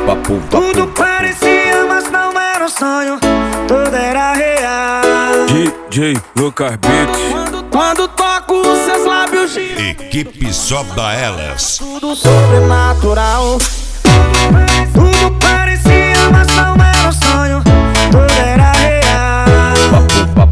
Tudo parecia, mas não era um sonho, tudo era real. DJ Lucas Beats. Quando toco seus lábios giram. Equipe só da Elas. Tudo sobrenatural. Tudo parecia, mas não era um sonho, tudo era real.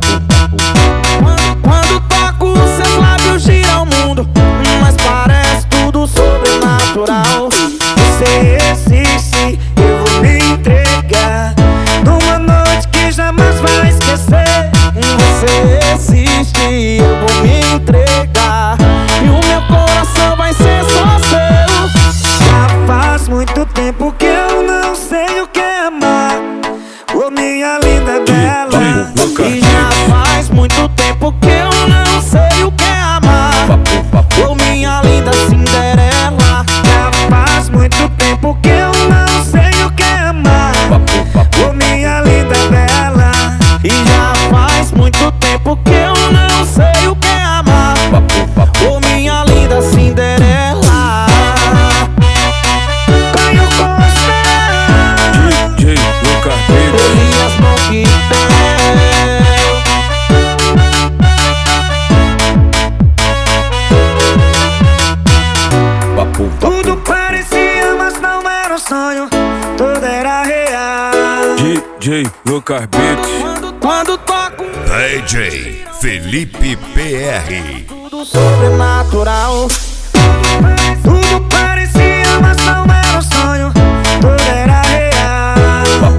Quando toco seus lábios giram o mundo, mas parece tudo sobrenatural. Você existe, eu vou me entregar numa noite que jamais vai esquecer. Você existe, eu vou me entregar e o meu coração vai ser só seu. Já faz muito tempo que eu não sei o que é amar, ô minha linda bela. E já faz muito tempo que eu não sei o que é amar, ô minha linda Cinderela. Já faz muito tempo que eu não sei o que é amar, ô minha linda bela. E já faz muito tempo que eu não sei o que é amar, ô minha linda Cinderela. Caio Costa, DJ Lucas Beats. Elias Monquitel. tudo parecia, mas não era um sonho, tudo era real. DJ Lucas Beats. Quando toco DJ Felipe PR. tudo sobrenatural. Tudo parecia, mas não era um sonho, tudo era real.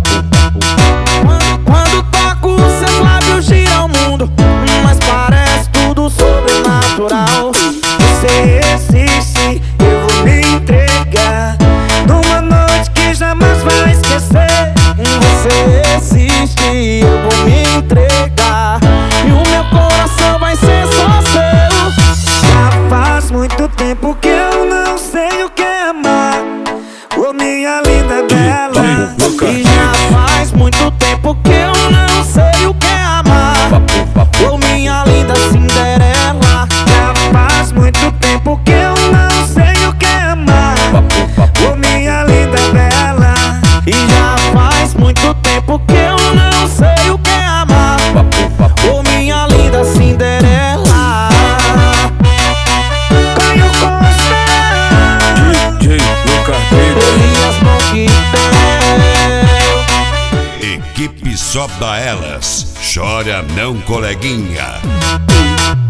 Quando toco seus lábios giram o mundo, mas parece tudo sobrenatural. Você existe, eu vou me entregar numa noite que jamais vai esquecer. Você existe, eu vou me entregar e o meu coração vai ser só seu. Já faz muito tempo que eu não sei o que é amar, ô minha linda bela. E já faz muito tempo que eu não sei o que é amar, ô minha linda Cinderela. Já faz muito tempo que eu não sei o que é amar, ô minha linda bela. E já faz muito tempo que eu não sei o que é amar, ô minha linda Cinderela. Caio Costa, DJ Lucas Beats. Elias Monquitel. Equipe só da Elas. Chora não, coleguinha.